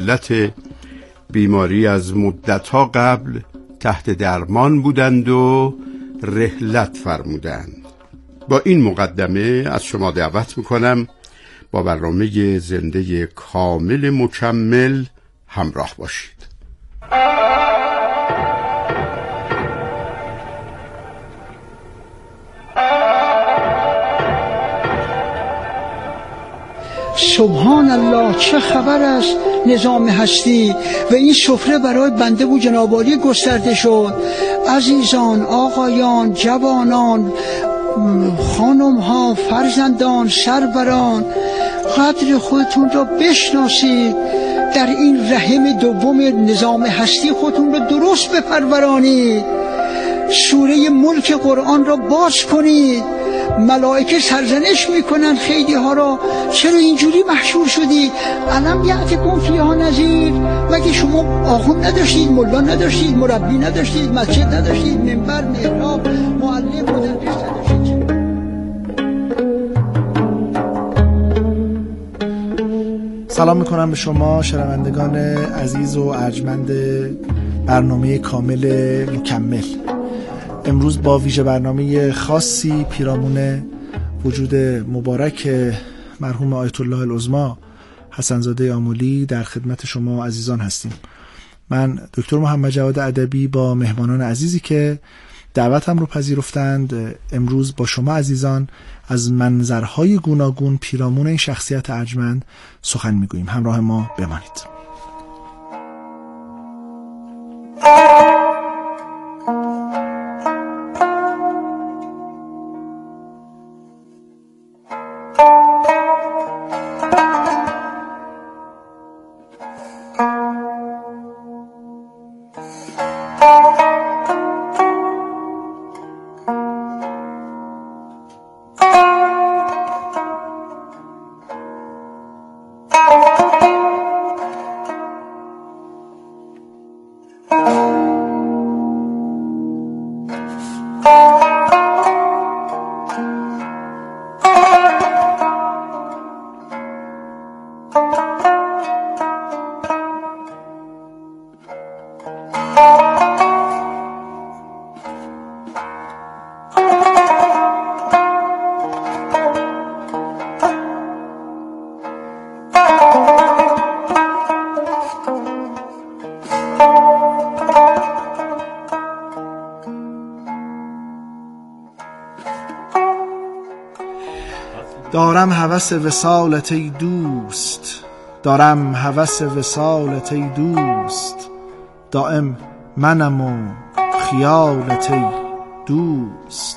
علت بیماری از مدت‌ها قبل تحت درمان بودند و رحلت فرمودند. با این مقدمه از شما دعوت میکنم با برنامه زنده کامل مکمل همراه باشید. سبحان الله، چه خبر است نظام هستی و این سفره برای بنده و جناب عالی گسترده شد. عزیزان، آقایان، جوانان، خانم ها، فرزندان، سروران، قدر خودتون را بشناسید. در این رحم دوم نظام هستی خودتون را درست بپرورانید. سوره ملک قرآن را باز کنید. ملائکه سرزنش میکنن خیلی ها را، چرا اینجوری محشور شدی؟ الم یأتکم فیها نذیر. مگه شما آخوند نداشتید، ملا نداشتید، مربی نداشتید، مسجد نداشتید، منبر، محراب، معلم، مدرس نداشتید؟ سلام میکنم به شما شنوندگان عزیز و ارجمند برنامه کامل مکمل. امروز با ویژه برنامه خاصی پیرامون وجود مبارک مرحوم آیت الله العظمی حسن‌زاده آملی در خدمت شما عزیزان هستیم. من دکتر محمد جواد ادبی با مهمانان عزیزی که دعوتم رو پذیرفتند امروز با شما عزیزان از منظرهای گوناگون پیرامون این شخصیت ارجمند سخن میگوییم. همراه ما بمانید. دارم هوس وصالت ای دوست، دارم هوس وصالت ای دوست، دائم منم و خیالت ای دوست.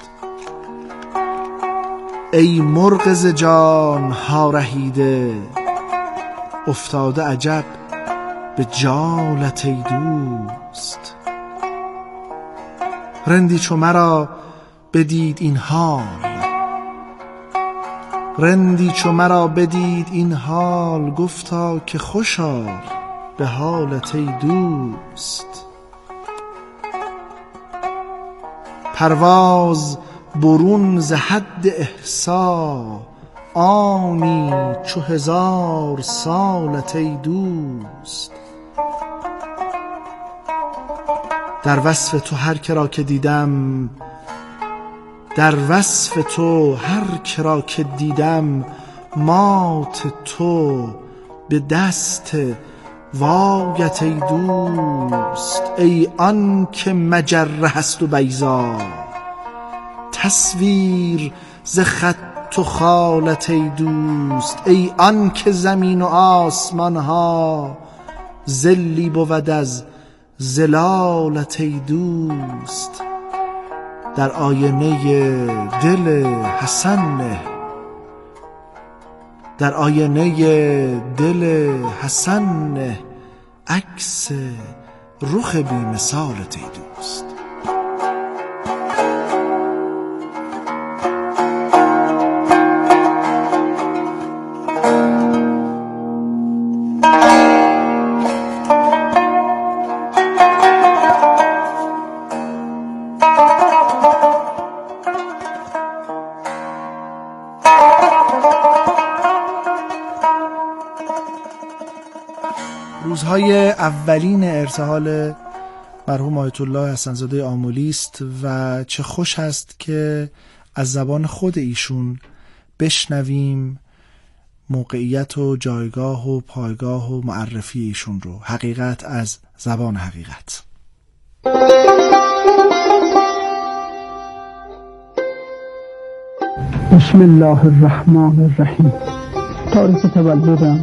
ای مرغ ز جان ها رهیده، افتاده عجب به جالت ای دوست. رندی چو مرا بدید این حال، رندی چو مرا بدید این حال، گفتا که خوشا به حالت ای دوست. پرواز برون ز حد احصا، آنی چو 1000 سالت ای دوست. در وصف تو هر کرا که دیدم، در وصف تو هر کرا که دیدم، مات تو به دست وایت ای دوست. ای آن که مجره هست و بیضا، تصویر ز خط و خالت ای دوست. ای آن که زمین و آسمان ها، ظلی بود از ظلالت ای دوست. در آینه دل حسن نه، در آینه دل حسن نه، عکس رخ بی مثالت ای دوست. روزهای اولین ارتحال مرحوم آیت الله حسن‌زاده آملی است و چه خوش است که از زبان خود ایشون بشنویم موقعیت و جایگاه و پایگاه و معرفی ایشون رو، حقیقت از زبان حقیقت. بسم الله الرحمن الرحیم. تاریخ تولدم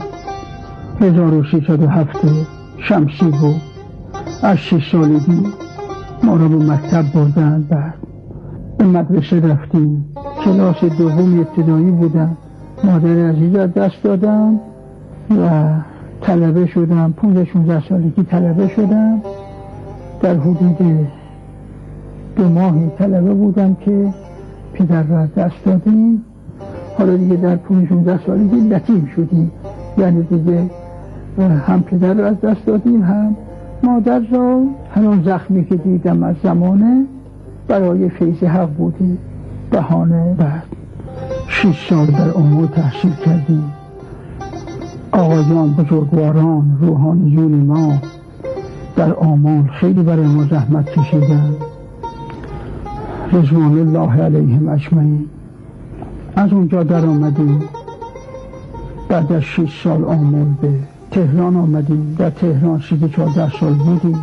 1607 شمسی بود. از 6 سالگی ما را به مکتب بردن، بعد به مدرسه رفتیم. کلاس دوم ابتدایی بودم. مادر عزیز از دست دادم و طلبه شدم. 15-16 سالگی طلبه شدم. در حدود 2 ماهی طلبه بودم که پدر را از دست دادیم. حالا دیگه در 15-16 سالگی یتیم شدیم، یعنی دیگه هم پدر را از دست دادیم هم مادر را. همون زخمی که دیدم از زمانه برای فیض حق بودیم بهانه. بعد 6 سال در امور تحصیل کردیم. آقایان بزرگواران روحانیون ما در آمال خیلی برای ما زحمت کشیدن، رضوان الله علیهم اجمعین. از اونجا در آمدیم. بعد از 6 سال آمال به تهران آمدیم. در تهران 14 سال بودیم.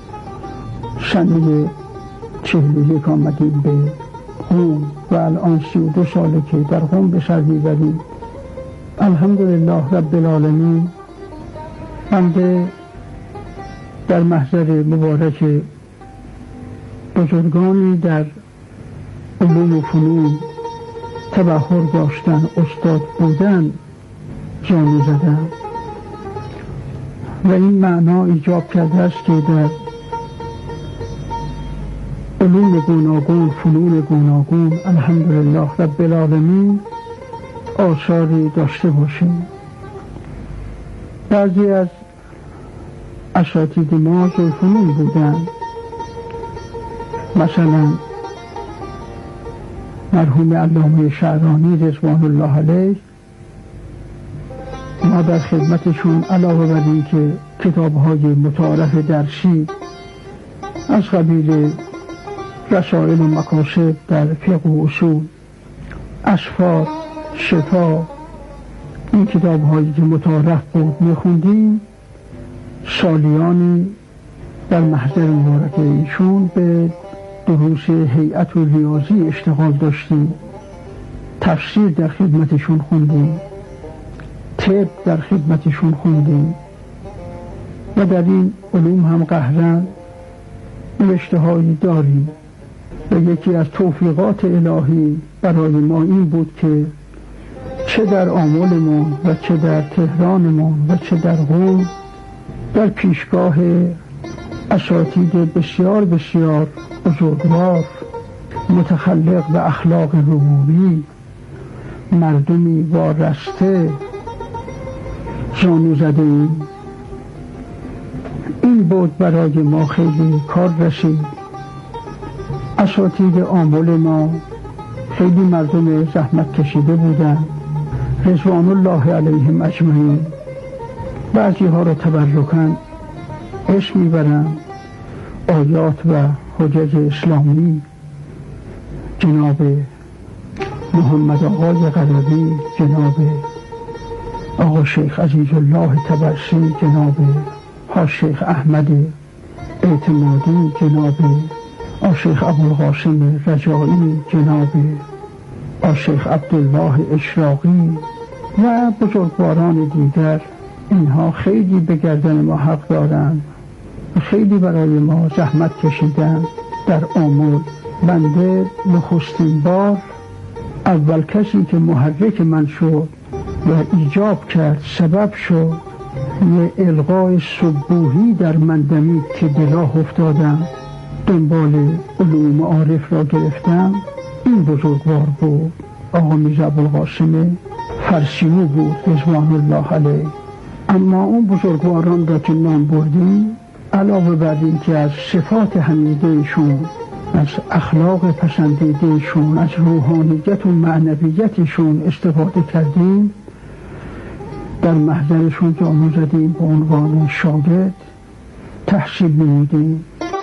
سنه 41 آمدیم به قم و الان 32 ساله که در قم به سر میبریم. الحمدلله رب العالمین. بنده در محضر مبارک بزرگانی در علوم و فنون تبحر داشتن، استاد بودن جانی زدم و این معنا ایجاب کرده است که در علوم گوناگون، فنون گوناگون الحمدلله رب العالمین آثاری داشته باشیم. بعضی از اساتید ما ذوالفنون بودن، مثلا مرحوم علامه شعرانی رضوان الله علیه. ما در خدمتشون علاوه بر این که کتاب‌های متعارف درسی از قبیل رسائل و مکاسب در فقه و اصول، اشفار، شفا، این کتاب‌هایی که متعارف بود می‌خوندیم. سالیانی در محضر مبارک ایشون به دروس هیئت و ریاضی اشتغال داشتیم. تفسیر در خدمتشون خوندیم، طب در خدمتشون خوندیم و در این علوم هم قهرن نوشته‌هایی داریم. و یکی از توفیقات الهی برای ما این بود که چه در آملمون و چه در تهرانمون و چه در قم در پیشگاه اساتید بسیار بسیار بزرگوار، متخلق به اخلاق ربوبی، مردمی وارسته زانو زده ایم. این بود برای ما خیلی کار رسید. اساتید آمل ما خیلی مردم زحمت کشیده بودن، رضوان الله علیهم اجمعین. بعضی ها را تبرکاً اسم میبرم. آیات و حجج اسلامی جناب محمد آقای قربی، جناب آقا شیخ عزیز الله تبرسی، جناب ها شیخ احمد اعتمادی، جناب آقا شیخ ابوالقاسم رجایی، جناب آقا شیخ عبدالله اشراقی و بزرگواران دیگر. اینها خیلی به گردن ما حق دارند، خیلی برای ما زحمت کشیدن در آمل. بنده نخستین بار اول کسی که محرک من شد و ایجاب کرد، سبب شد یه القای صبوحی در من دمید که به راه افتادم، دنبال علوم عارف را گرفتم. این بزرگوار بود، آقا میرزا ابوالقاسم فرسیمو بود رضوان الله علیه. اما اون بزرگواران را که نام بردیم، علاوه بر این که از صفات حمیدهشون، از اخلاق پسندیدهشون، از روحانیت و معنویتشون استفاده کردیم، در محضرشون که آموزدیم به عنوان شاگرد تحصیل نمودیم.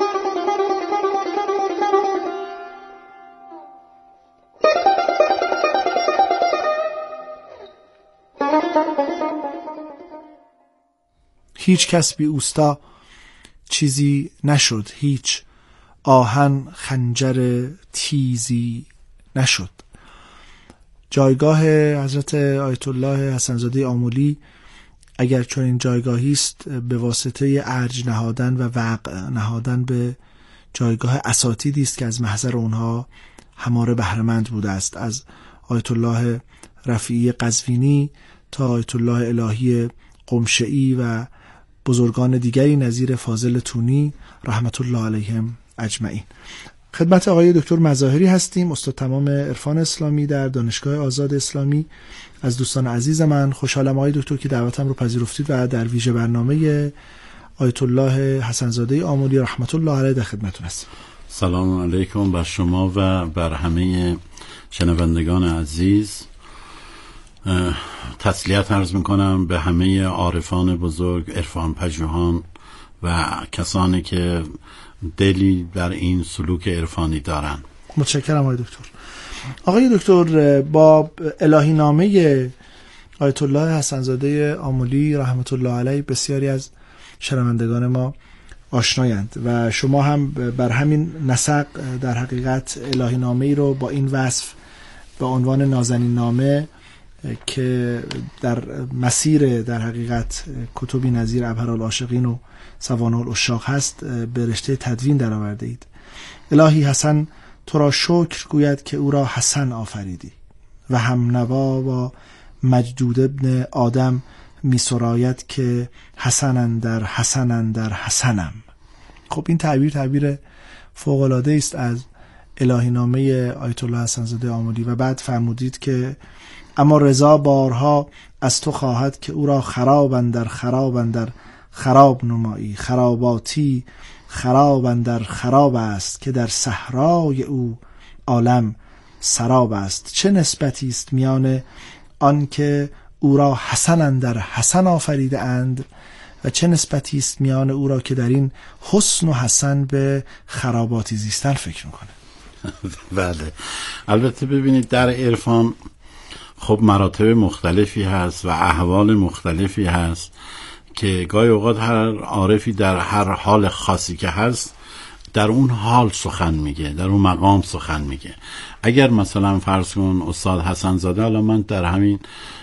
هیچ کس بی اوستا چیزی نشد، هیچ آهن خنجر تیزی نشد. جایگاه حضرت آیت الله حسن‌زاده آملی اگر چون این جایگاهی است به واسطه ارج نهادن و وقع نهادن به جایگاه اساتیدی است که از محضر اونها هماره بهره‌مند بوده است، از آیت الله رفیعی قزوینی تا آیت الله الهی قمشعی و بزرگان دیگری نظیر فاضل تونی رحمت الله علیهم اجمعین. خدمت آقای دکتر مظاهری هستیم، استاد تمام عرفان اسلامی در دانشگاه آزاد اسلامی. از دوستان عزیز من خوشحالم آقای دکتر که دعوتم رو پذیرفتید و در ویژه برنامه آیت الله حسن‌زاده آملی رحمت الله علیه در خدمتتون هستیم. سلام علیکم بر شما و بر همه شنوندگان عزیز. تسلیت عرض میکنم به همه عارفان بزرگ، عرفان پژوهان و کسانی که دلی در این سلوک عرفانی دارن. متشکرم آقای دکتر. آقای دکتر، با الهی نامه آیت الله حسن‌زاده آملی رحمت الله علیه بسیاری از شنوندگان ما آشنایند و شما هم بر همین نسق در حقیقت الهی نامه‌ای رو با این وصف به عنوان نازنین نامه که در مسیر در حقیقت کتبی نظیر ابهرالعاشقین و سوانح العشاق هست به رشته تدوین در آورده اید. الهی حسن تو را شکر گوید که او را حسن آفریدی و هم نوا و مجدود ابن آدم می سراید که حسنن در حسنم. خب این تعبیر فوق‌العاده است از الهی نامه آیت الله حسن‌زاده آملی و بعد فرمودید که اما رضا بارها از تو خواهد که او را خراب اندر خراب نمایی، خراباتی خراب اندر خراب است که در صحرای او عالم سراب است. چه نسبتی است میان آن که او را حسن اندر حسن آفریده اند و چه نسبتی است میان او را که در این حسن و حسن به خراباتی زیستن فکر میکنه؟ بله، البته ببینید در عرفان خب مراتب مختلفی هست و احوال مختلفی هست که گاهی اوقات هر عارفی در هر حال خاصی که هست در اون حال سخن میگه، در اون مقام سخن میگه. اگر مثلا فرض کن استاد حسن‌زاده، حالا من در همین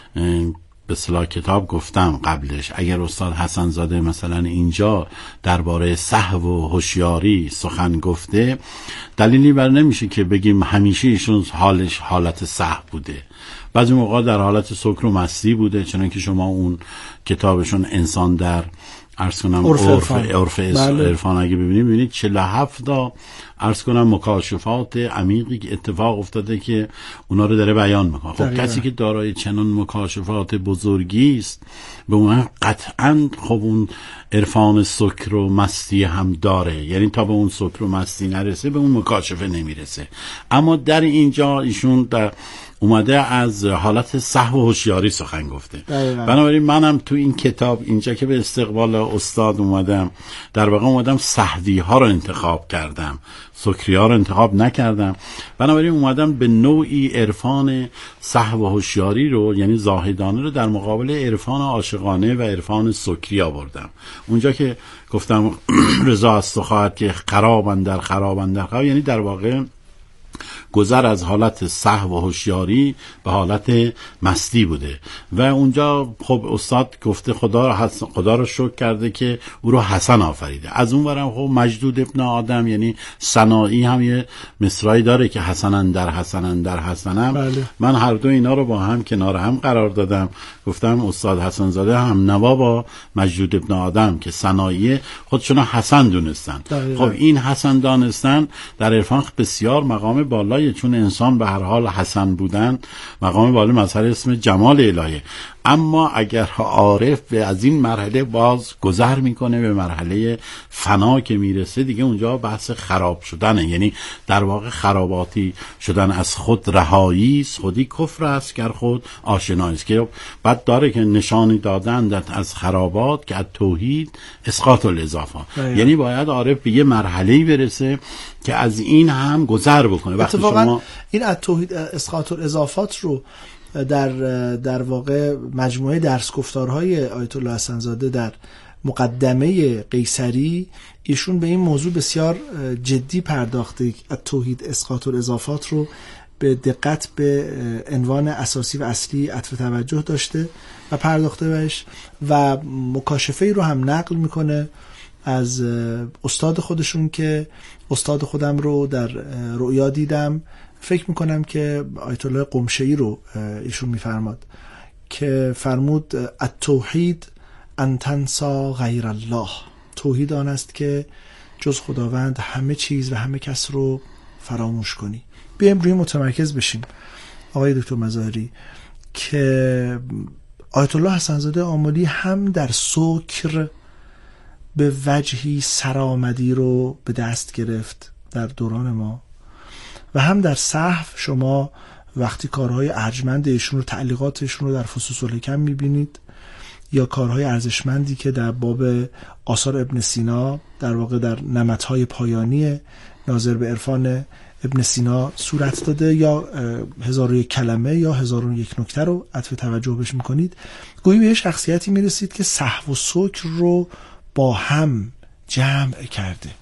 به اصطلاح کتاب گفتم قبلش، اگر استاد حسن‌زاده مثلا اینجا درباره سهو و هوشیاری سخن گفته، دلیلی بر نمیشه که بگیم همیشه ایشون حالش حالت سهو بوده. بعضی موقع در حالت سکر و مستی بوده، چنانکه شما اون کتابشون انسان در عرض کنم عرف عرفان اگه ببینید 47 تا عرض کنم مکاشفات عمیقی که اتفاق افتاده که اونا رو داره بیان میکنه. خب کسی که دارای چنان مکاشفات بزرگی است به اون قطعاً خب اون عرفان سکر و مستی هم داره، یعنی تا به اون سکر و مستی نرسه به اون مکاشفه نمیرسه. اما در اینجا ایشون در اومده از حالت سهو و هوشیاری سخن گفته. بنابراین منم تو این کتاب اینجا که به استقبال استاد اومدم، در واقع اومدم سهوی ها رو انتخاب کردم، سکری ها رو انتخاب نکردم. بنابراین اومدم به نوعی عرفان سهو و هوشیاری رو، یعنی زاهدانه رو، در مقابل عرفان عاشقانه و عرفان سکری آوردم. اونجا که گفتم رضا از تو خواهد که خراب اندر یعنی در واقع گذر از حالت سهو و هوشیاری به حالت مستی بوده و اونجا خب استاد گفته خدا رو شکر کرده که او رو حسن آفریده. از اون ورم خب مجدود ابن آدم یعنی ثنایی هم یه مصرعی داره که حسنن در حسنم. بله. من هر دو اینا رو با هم کنار هم قرار دادم، گفتم استاد حسن‌زاده هم نوا با مجدود ابن آدم که ثنایی خودشون حسن دونستن. خب این حسن دانستن در عرفان بسیار مقام بالایی بالاییه، چون انسان به هر حال حسن بودن مقام بالا مظهر اسم جمال الهیه. اما اگر عارف از این مرحله باز گذر میکنه به مرحله فنا که میرسه، دیگه اونجا بحث خراب شدنه، یعنی در واقع خراباتی شدن از خود رهایی است، خودی کفر است گر خود آشنایی است، که بعد داره که نشانی دادندت از خرابات که از توحید اسقاط الاضافات، یعنی باید عارف به یه مرحله‌ای برسه که از این هم گذر بکنه. وقتی شما این از توحید اسقاط الاضافات رو در واقع مجموعه درس گفتارهای آیت الله حسن زاده در مقدمه قیصری، ایشون به این موضوع بسیار جدی پرداخته، از توحید اسقاط الاضافات رو به دقت به عنوان اساسی و اصلی عطف توجه داشته و پرداخته بهش و مکاشفه‌ای رو هم نقل میکنه از استاد خودشون که استاد خودم رو در رؤیا دیدم. فکر میکنم که آیت الله قمشه‌ای رو ایشون میفرماد که فرمود التوحید ان تنسا غیر الله، توحید آن است که جز خداوند همه چیز و همه کس رو فراموش کنی. بیایم روی متمرکز بشیم آقای دکتر مظاهری که آیت الله حسن زاده آملی هم در سکر به وجهی سرآمدی رو به دست گرفت در دوران ما و هم در صحو شما وقتی کارهای ارجمند ایشون رو، تعلیقاتشون رو در فصوص الحکم میبینید یا کارهای ارزشمندی که در باب آثار ابن سینا در واقع در نمطهای پایانی ناظر به عرفان ابن سینا صورت داده یا 1001 کلمه یا 1001 نکته رو عطف توجه بهش میکنید، گویی به شخصیتی میرسید که صحو و سکر رو با هم جمع کرده.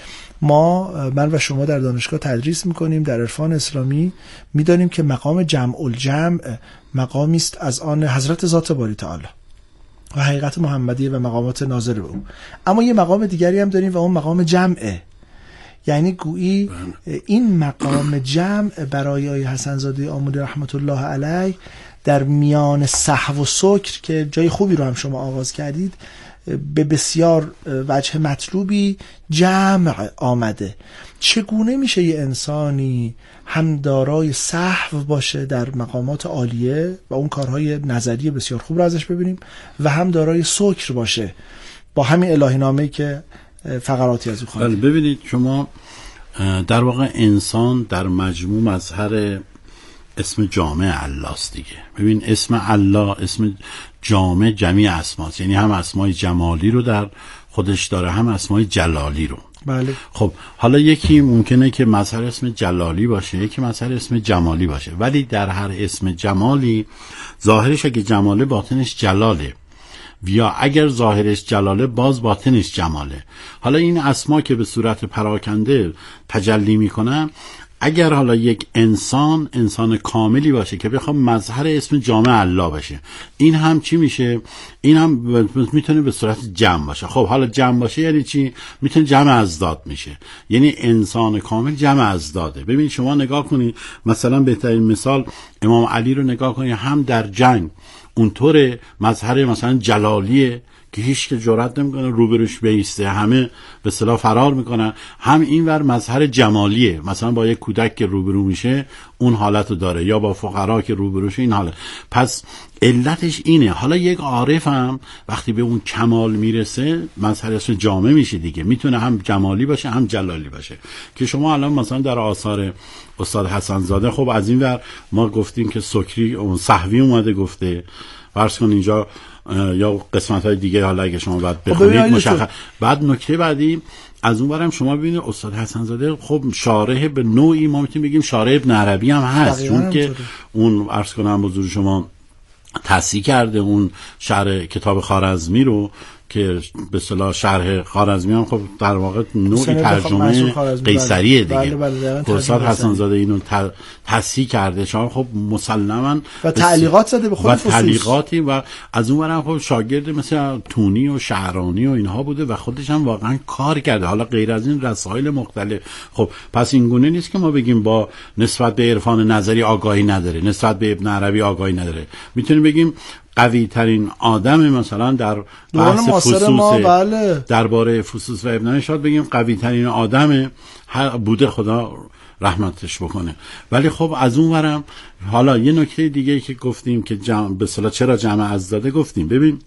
من و شما در دانشگاه تدریس میکنیم، در عرفان اسلامی میدانیم که مقام جمع الجمع مقامی است از آن حضرت ذات باری تعالی و حقیقت محمدیه و مقامات ناظر به او. اما یه مقام دیگری هم داریم و اون مقام جمعه، یعنی گویی این مقام جمع برای آقای حسن زاده آملی رحمت الله علیه در میان صحو و سکر که جای خوبی رو هم شما آغاز کردید به بسیار وجه مطلوبی جمع آمده. چگونه میشه یه انسانی هم دارای صحو باشه در مقامات عالیه و اون کارهای نظری بسیار خوب رو ازش ببینیم و هم دارای سکر باشه با همین الهی نامه‌ای که فقراتی از او خواهد؟ ببینید شما در واقع انسان در مجموع مظهر اسم جامع الله است دیگه. ببین اسم الله اسم جامع جمیع اسماست، یعنی هم اسمای جمالی رو در خودش داره هم اسمای جلالی رو. بله. خب حالا یکی ممکنه که مظهر اسم جلالی باشه، یکی مظهر اسم جمالی باشه، ولی در هر اسم جمالی ظاهرش اگه جماله باطنش جلاله، یا اگر ظاهرش جلاله باز باطنش جماله. حالا این اسما که به صورت پراکنده تجلی میکنن، اگر حالا یک انسان کاملی باشه که بخوام مظهر اسم جامع الله باشه، این هم چی میشه؟ این هم میتونه به صورت جمع باشه. خب حالا جمع باشه یعنی چی؟ میتونه جمع ازداد میشه، یعنی انسان کامل جمع ازداده. ببین شما نگاه کنید، مثلا بهترین مثال امام علی رو نگاه کنید، هم در جنگ اونطور مظهر مثلا جلالیه که هیچ که جرئت نمیکنه روبروش بیسته، همه به اصطلاح فرار میکنن، هم اینور مظهر جمالیه، مثلا با یک کودک که روبرو میشه اون حالتو داره، یا با فقرا که روبروشه این حالت. پس علتش اینه. حالا یک عارف هم وقتی به اون کمال میرسه مظهر اسم جامع میشه دیگه، میتونه هم جمالی باشه هم جلالی باشه. که شما الان مثلا در آثار استاد حسن زاده، خب از این ور ما گفتیم که سکری اون صحوی اومده گفته، فرض کن اینجا یا قسمت‌های دیگه، حالا اگه شما بعد بخونید مشخص. بعد نکته بعدی از اون برم شما ببینید استاد حسن زاده خب شارح به نوعی ما میتونیم بگیم شارح ابن عربی هم هست، چون که اون عرض کنم حضور شما تصحیح کرده اون شرح کتاب خوارزمی رو که به اصطلاح شرح خوارزمی هم خب در واقع نوعی ترجمه قیصریه دیگه. استاد حسن زاده اینو تصحیح کرده، شما خب مسلماً و تعلیقات زده به خود فصوص و تعلیقاتی، و از اون ورم خب شاگرد مثل تونی و شعرانی و اینها بوده و خودش هم واقعا کار کرده، حالا غیر از این رسائل مختلف. خب پس این گونه نیست که ما بگیم با نسبت به عرفان نظری آگاهی نداره، نسبت به ابن عربی آگاهی نداره. میتونیم بگیم قوی ترین آدم مثلا در بحث فصوص، بله، درباره فصوص و ابن شاد بگیم قوی ترین آدم بوده، خدا رحمتش بکنه. ولی خب از اون ورم حالا یه نکته دیگه که گفتیم که به اصطلاح چرا جمع ازداده گفتیم. ببین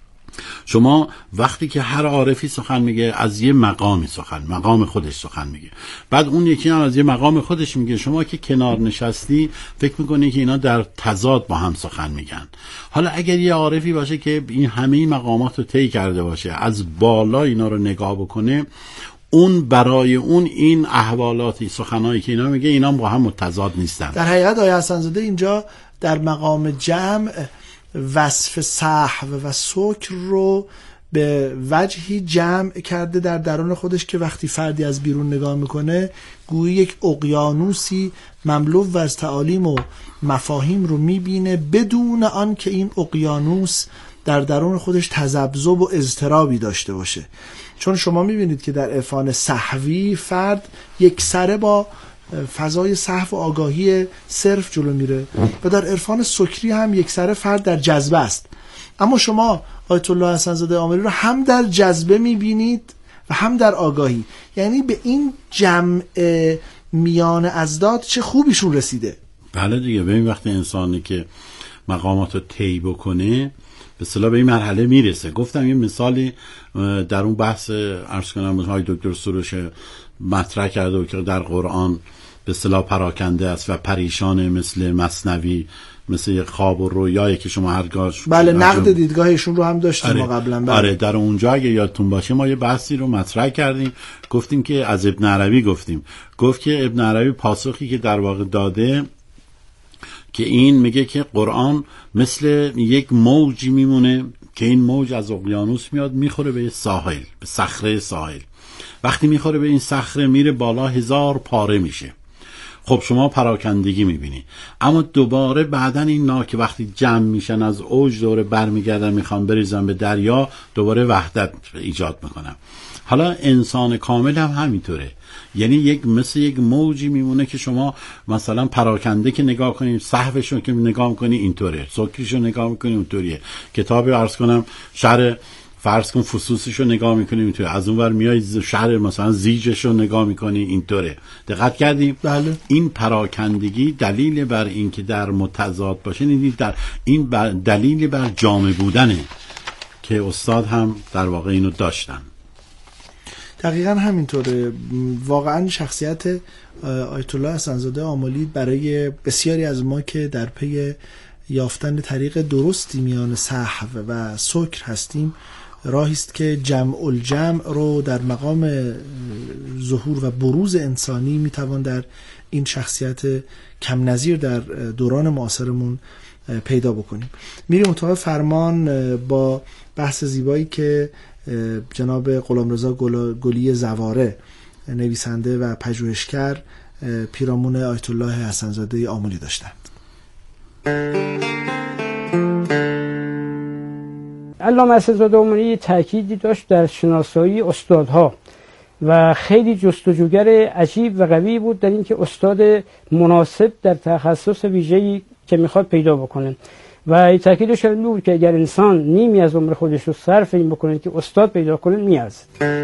شما وقتی که هر عارفی سخن میگه از یه مقام خودش سخن میگه، بعد اون یکی هم از یه مقام خودش میگه، شما که کنار نشستی فکر میکنی که اینا در تضاد با هم سخن میگن. حالا اگر یه عارفی باشه که این همه مقامات رو طی کرده باشه، از بالا اینا رو نگاه بکنه، اون برای اون این احوالاتی سخنایی که اینا میگه اینا با هم متضاد نیستن. در حقیقت آیه حسن‌زاده اینجا در مقام جمع وصف سهو و سکر رو به وجهی جمع کرده در درون خودش که وقتی فردی از بیرون نگاه میکنه گویی یک اقیانوسی مملو از تعالیم و مفاهیم رو میبینه بدون آن که این اقیانوس در درون خودش تذبذب و اضطرابی داشته باشه. چون شما میبینید که در عرفان سهوی فرد یک سره با فضای سهو و آگاهی صرف جلو میره و در عرفان سکری هم یک سره فرد در جذبه است. اما شما آیت الله حسن‌زاده آملی رو هم در جذبه میبینید و هم در آگاهی، یعنی به این جمع میان ازداد چه خوبیشون رسیده. بله دیگه. ببین وقتی انسانی که مقامات رو طی بکنه به اصطلاح به این مرحله میرسه. گفتم یه مثالی در اون بحث عرض کنم های دکتر سروش مطرح کرده که در قرآن به اصطلاح پراکنده است و پریشان، مثل مثنوی، مثل یک خواب و رویایی که شما هرگاه بله نقد دیدگاهشون رو هم داشتیم ما قبلا. بله. آره در اونجا اگه یادتون باشه ما یه بحثی رو مطرح کردیم، گفتیم که از ابن عربی گفت که ابن عربی پاسخی که در واقع داده که این میگه که قرآن مثل یک موجی میمونه که این موج از اقیانوس میاد میخوره به ساحل، به صخره ساحل. وقتی میخوره به این صخره میره بالا 1000 پاره میشه. خب شما پراکندگی میبینی، اما دوباره بعدن این که وقتی جمع میشن از اوج دوره برمیگردن میخوان بریزن به دریا، دوباره وحدت ایجاد میکنن. حالا انسان کامل هم همینطوره، یعنی مثل یک موجی میمونه که شما مثلا پراکنده که نگاه کنید، صحوشون که نگاه میکنی اینطوره، سکریشو نگاه میکنی اونطوریه، کتابی عرض کنم شهر فرض کن فصوصشو نگاه میکنی اینطوره، از اون ور میای شهر مثلا زیجشو نگاه میکنی اینطوره. دقت کردیم؟ بله. این پراکندگی دلیل بر این که در متضاد باشه، این دلیل بر جامع بودنه که استاد هم در واقع اینو داشتن. دقیقا همینطوره. واقعا شخصیت آیت الله حسن‌زاده آملی برای بسیاری از ما که در پی یافتن طریق درستی میان سهو و سکر هستیم، راهی است که جمع الجمع رو در مقام ظهور و بروز انسانی میتوان در این شخصیت کم نظیر در دوران معاصرمون پیدا بکنیم. میریم اتاق فرمان با بحث زیبایی که جناب غلامرضا گلی زواره نویسنده و پژوهشگر پیرامون آیت الله حسن‌زاده آملی داشتند. علامه حسن‌زاده آملی تأکیدی داشت در شناسایی استادها و خیلی جستجوگر عجیب و قوی بود در اینکه استاد مناسب در تخصص ویژه‌ای که میخواد پیدا بکنه و تأکیدش این بود که اگر انسان نیمی از عمر خودش رو صرف این بکنه که استاد پیدا کنه میارزه.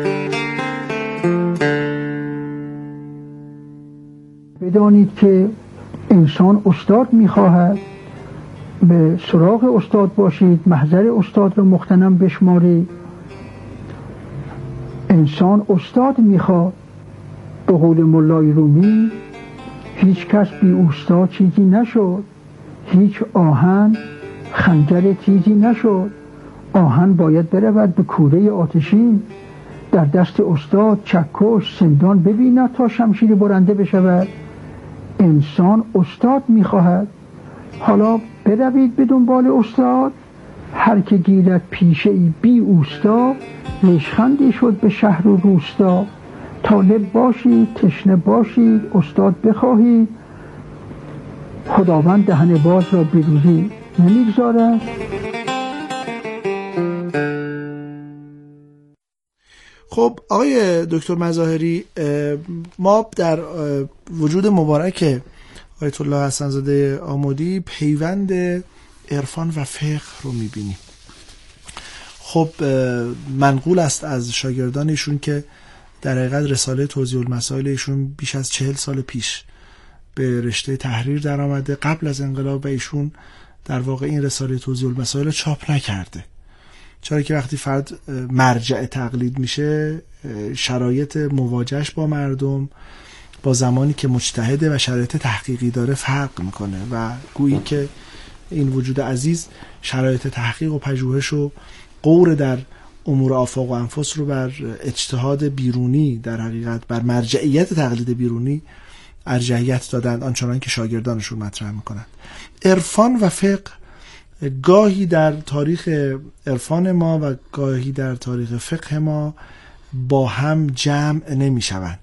بدانید که انسان استاد میخواهد، به سراغ استاد باشید، محضر استاد رو مغتنم بشمارید. انسان استاد میخواد. به قول مولای رومی هیچ کس بی استاد چیزی نشد، هیچ آهن خنجر تیزی نشد. آهن باید برود به کوره آتشین، در دست استاد چکش سندان ببیند تا شمشیر برنده بشود. انسان استاد میخواهد. حالا بروید به دنبال استاد. هر که گیرد پیشه ای بی اوستا، ریشخندی شد به شهر و روستا. طالب باشید، تشنه باشید، استاد بخواهید، خداوند دهن باز را بروزی نمیگذارد. خب آقای دکتر مظاهری، ما در وجود مبارک آیت الله حسن‌زاده آملی پیوند عرفان و فقه رو میبینیم. خب منقول است از شاگردانشون که در حقیقت رساله توضیح المسائل ایشون بیش از 40 سال پیش به رشته تحریر در آمده قبل از انقلاب و ایشون در واقع این رساله توضیح المسائل چاپ نکرده، چرا که وقتی فرد مرجع تقلید میشه شرایط مواجهش با مردم با زمانی که مجتهده و شرایط تحقیقی داره فرق میکنه و گویی که این وجود عزیز شرایط تحقیق و پژوهش و غور در امور آفاق و انفس رو بر اجتهاد بیرونی در حقیقت بر مرجعیت تقلید بیرونی ارجحیت دادند، آنچنان که شاگردانشون مطرح میکنند. عرفان و فقه گاهی در تاریخ عرفان ما و گاهی در تاریخ فقه ما با هم جمع نمیشوند،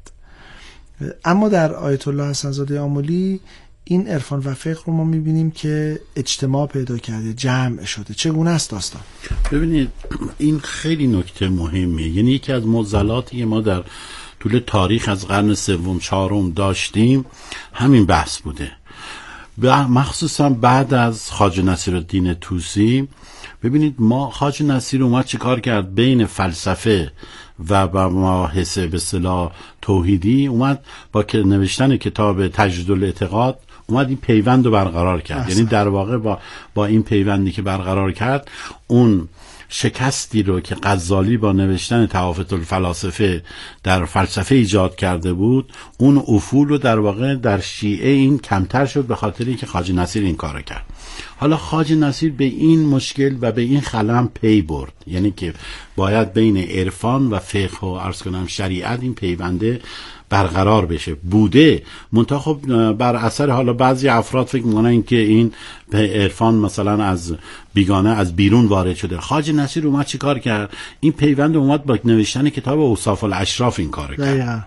اما در آیت الله حسن زاده آملی این عرفان و فقه رو ما میبینیم که اجتماع پیدا کرده، جمع شده. چگونه است داستان؟ ببینید این خیلی نکته مهمیه، یعنی یکی از معضلاتی که ما در طول تاریخ از قرن سوم چهارم داشتیم همین بحث بوده، مخصوصا بعد از خواجه نصیرالدین طوسی. ببینید ما خواجه نصیر اومد چه کار کرد؟ بین فلسفه و مباحث به اصطلاح توحیدی اومد با که نوشتن کتاب تجدید الاعتقاد اومد این پیوند رو برقرار کرد. یعنی در واقع با این پیوندی که برقرار کرد اون شکستی رو که غزالی با نوشتن تحافت الفلاسفه در فلسفه ایجاد کرده بود، اون افول رو در واقع در شیعه این کمتر شد به خاطری که خواجه نصیر این کارو کرد. حالا خواجه نصیر به این مشکل و به این خلم پی برد، یعنی که باید بین عرفان و فقه و عرض کنم شریعت این پیونده برقرار بشه بوده. منتها خب بر اثر حالا بعضی افراد فکر میکنن این که این عرفان مثلا از بیگانه از بیرون وارد شده. خواجه نصیر اومد چی کار کرد؟ این پیوند اومد با نوشتن کتاب اوصاف الاشراف این کار کرد.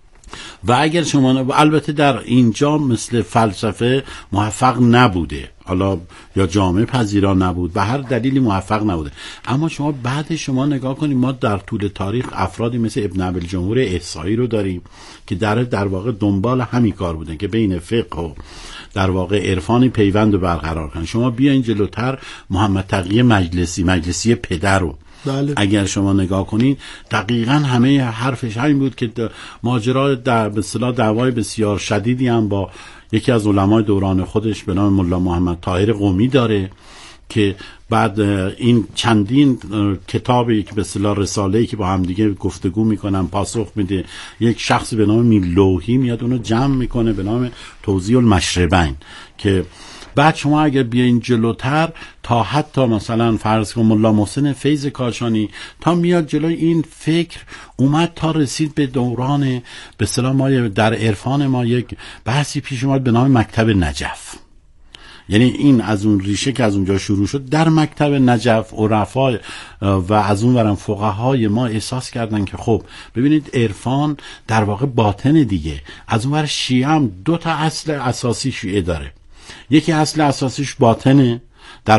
و اگر شما البته در اینجا مثل فلسفه موفق نبوده، حالا یا جامعه پذیرا نبود، به هر دلیلی موفق نبوده، اما شما بعد شما نگاه کنید ما در طول تاریخ افرادی مثل ابن ابوالجمهور احصایی رو داریم که در واقع دنبال همین کار بودن که بین فقه و در واقع عرفانی پیوند رو برقرار کنن. شما بیاین جلوتر محمد تقی مجلسی پدر رو اگر شما نگاه کنید دقیقاً همه حرفش همین بود که ماجرا در به اصطلاح دعوای بسیار شدیدی هم با یکی از علمای دوران خودش به نام ملا محمد طاهر قمی داره که بعد این چندین کتابی که به اصطلاح رساله‌ای که با هم دیگه گفتگو میکنن پاسخ میده، یک شخص به نام میلوحی میاد اونو جمع میکنه به نام توضیح المشربین که بعد شما اگر بیاین جلوتر تا حتی مثلا فرض کن ملا محسن فیض کاشانی تا میاد جلوی این فکر اومد تا رسید به دوران به اصطلاح ما در عرفان ما یک بحثی پیش اومد به نام مکتب نجف. یعنی این از اون ریشه که از اونجا شروع شد در مکتب نجف عرفا و از اون ورم فقهای ما احساس کردن که خب ببینید عرفان در واقع باطن دیگه. از اون ور شیعه هم دو تا اصل اساسی شیعه داره، یکی اصل اساسیش باطنه در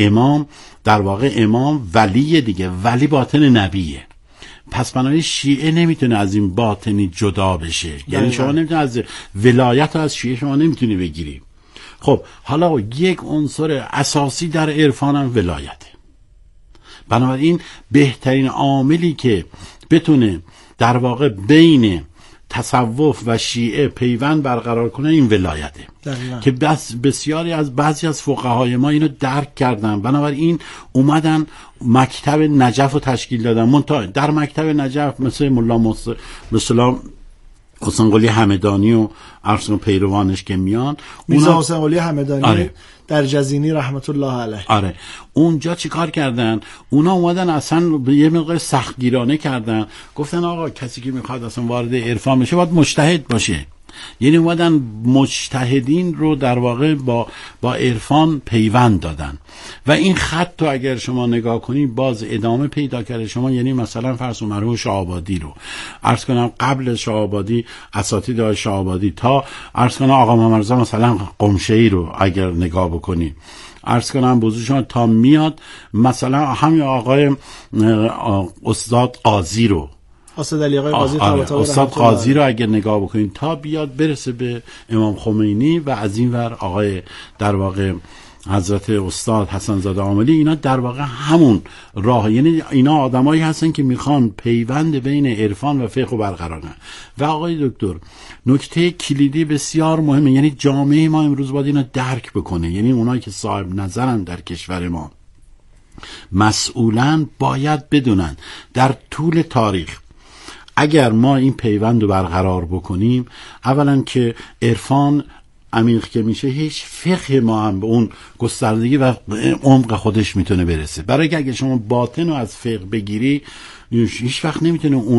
واقع امام ولی دیگه، ولی باطن نبیه. پس بنابراین شیعه نمیتونه از این باطنی جدا بشه، یعنی شما نمیتونه از ولایت از شیعه شما نمیتونی بگیری. خب حالا یک عنصر اساسی در عرفان هم ولایته. بنابراین بهترین عاملی که بتونه در واقع بین تصوف و شیعه پیوند برقرار کنه این ولایته که بعضی از فقهای ما اینو درک کردن، بنابراین اومدن مکتب نجف رو تشکیل دادن. در مکتب نجف مثل ملا مثلا حسین قلی همدانی و ارسن پیروانش که میان، میرزا حسین قلی همدانی در جزینی رحمت الله علیه، اونجا چی کار کردن؟ اونا اومدن اصلا یه مقدار سختگیرانه کردن، گفتن آقا کسی که میخواد اصلا وارد عرفان بشه باید مجتهد باشه. یعنی اومدن مجتهدین رو در واقع با عرفان پیوند دادن و این خط رو اگر شما نگاه کنید باز ادامه پیدا کرده. شما یعنی مثلا فرض مرحوم شاه‌آبادی رو عرض کنم، قبل شاه‌آبادی اساتید شاه‌آبادی تا عرض کنم آقا محمد مثلا قمشه‌ای رو اگر نگاه بکنید عرض کنم بزرگ شما تا میاد مثلا همین آقای استاد قاضی رو استاد علی آقای قاضی استاد قاضی رو اگر نگاه بکنید تا بیاد برسه به امام خمینی و از این ور آقای در واقع حضرت استاد حسن زاده عاملی، اینا در واقع همون راه، یعنی اینا آدمایی هستن که میخوان پیوند بین عرفان و فقه برقرار کنن. و آقای دکتر، نکته کلیدی بسیار مهمه، یعنی جامعه ما امروز باید اینا درک بکنه، یعنی اونایی که صاحب نظرن در کشور ما مسئولن باید بدونن در طول تاریخ اگر ما این پیوند رو برقرار بکنیم، اولا که عرفان عمیق که میشه، هیچ فقه ما هم به اون گستردگی و عمق خودش میتونه برسه. برای که اگه شما باطن رو از فقه بگیری، هیچ وقت نمیتونه اون